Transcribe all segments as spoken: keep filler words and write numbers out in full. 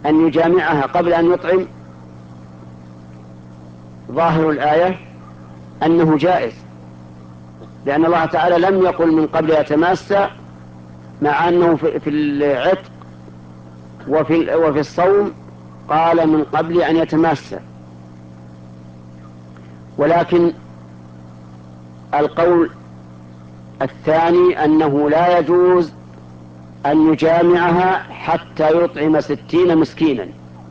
أن يجامعها قبل أن يطعم، ظاهر الآية أنه جائز، لأن الله تعالى لم يقل من قبل يتماسى، مع أنه في العتق وفي, وفي الصوم قال من قبل أن يتماسى. ولكن القول الثاني أنه لا يجوز أن يجامعها حتى يطعم ستين مسكينا،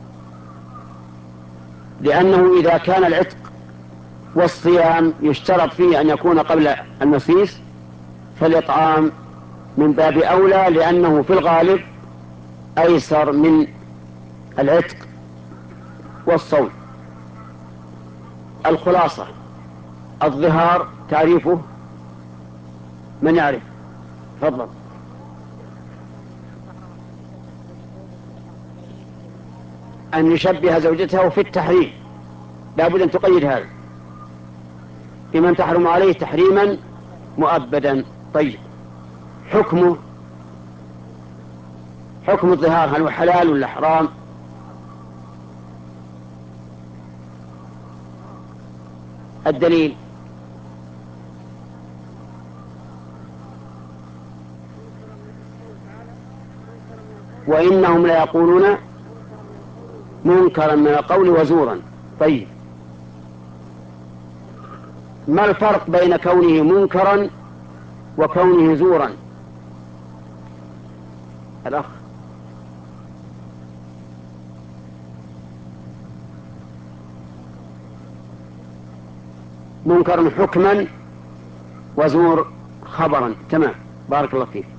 لأنه إذا كان العتق والصيام يشترط فيه أن يكون قبل المسيس، فالإطعام من باب أولى، لأنه في الغالب أيسر من العتق والصوم. الخلاصة الظهار تعريفه من يعرف؟ تفضل. أن يشبه زوجته في التحريم، لا بد أن تقيد هذا بمن تحرم عليه تحريما مؤبدا. طيب، حكمه، حكم الظهار هل هو حلال ولا حرام؟ الدليل وإنهم لا يقولون منكرا من القول وزورا. طيب، ما الفرق بين كونه منكرا وكونه زورا؟ الأخ. منكر حكما وزور خبرا. تمام، بارك الله فيك.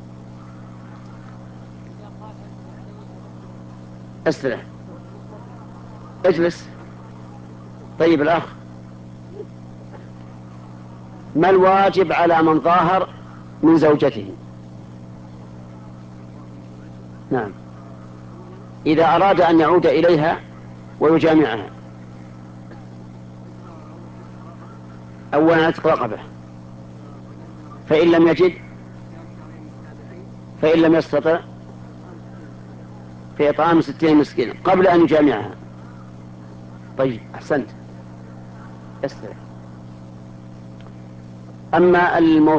استرح، اجلس. طيب الأخ، ما الواجب على من ظاهر من زوجته؟ نعم، إذا أراد أن يعود إليها ويجامعها، أولا عتق رقبة، فإن لم يجد، فإن لم يستطع في إطعام ستين مسكينا قبل أن يجامعها. طيب أحسنت، استرح. أما الموضوع